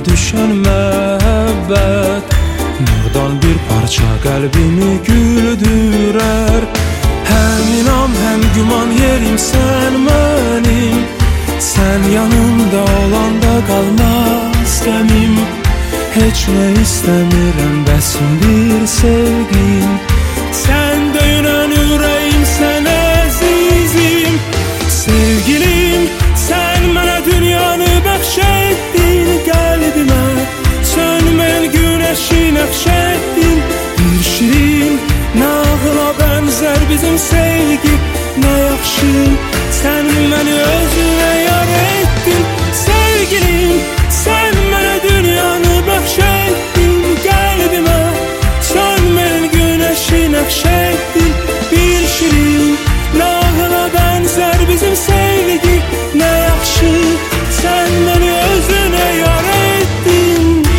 düşən məhəbbət nurdan bir parça qəlbimi güldürər. Həm inam, həm güman yerim sən mənim, sən yanımda olanda qalmaz qəmim. Heç nə istəmirəm bəsim bir sevgim, sən döyünən ürəyim, sən əzizim. Sevgilim, sən mənə dünyanı bəxş etdin, qəlbimə sönməyən günəşi nəqş etdin. Bir şirin nağıla bənzər bizim sevgi, nə yaxşı sən məni özünə yar etdin. Sevgilim, sən mənə dünyanı bəxş etdin, qəlbimə sönməyən günəşi nəqş etdin. Bir şirin nağıla bənzər bizim sevgi, nə yaxşı sən məni özünə yar etdin.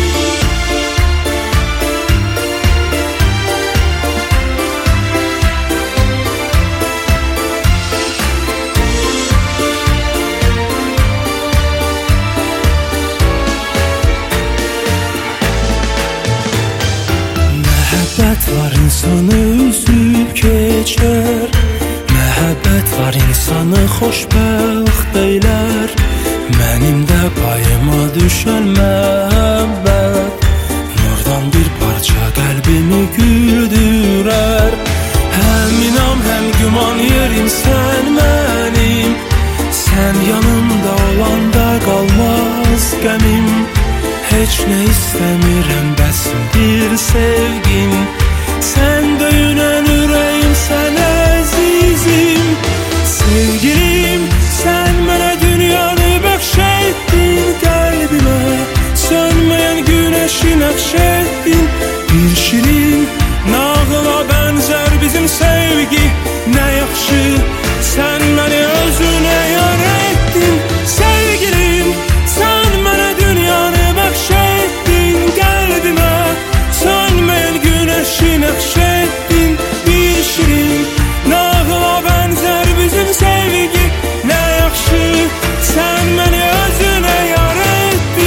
Məhəbbət var insanı üzüb keçər, məhəbbət var insanı xoşbəxt eylər. Mənim də payıma düşən məhəbbət nurdan bir parça qəlbimi güldürər. Həm inam, həm güman yerim sən mənim, sən yanımda olanda qalmaz qəmim. Heç nə istəmirəm bəsim bir sevgim, sən döyünən ürəyim, sən əzizim. Sevgilim, sən mənə dünyanı bəxş etdin, qəlbimə sönməyən günəşi nəqş etdin. Bir şirin nağıla bənzər bizim sevgi, nə yaxşı sən məni özünə yar etdin. Sevgilim, sən mənə dünyanı bəxş etdin, qəlbimə sönməyən günəşi nəqş etdin. Bir şirin nağıla bənzər bizim sevgi, nə yaxşı sən məni özünə yar etdin.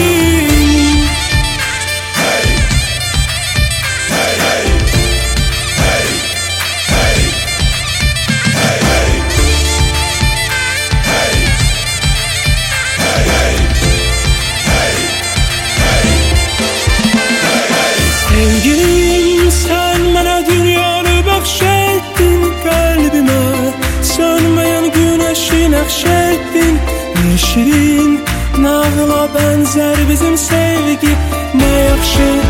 Hey, hey, hey, hey, hey, hey, hey, hey, Sevgilim, sən mənə dünyanı bəxş etdin, qəlbimə sönməyən günəşi nəqş etdin. Bir şirin nağıla bənzər bizim sevgi, nə yaxşı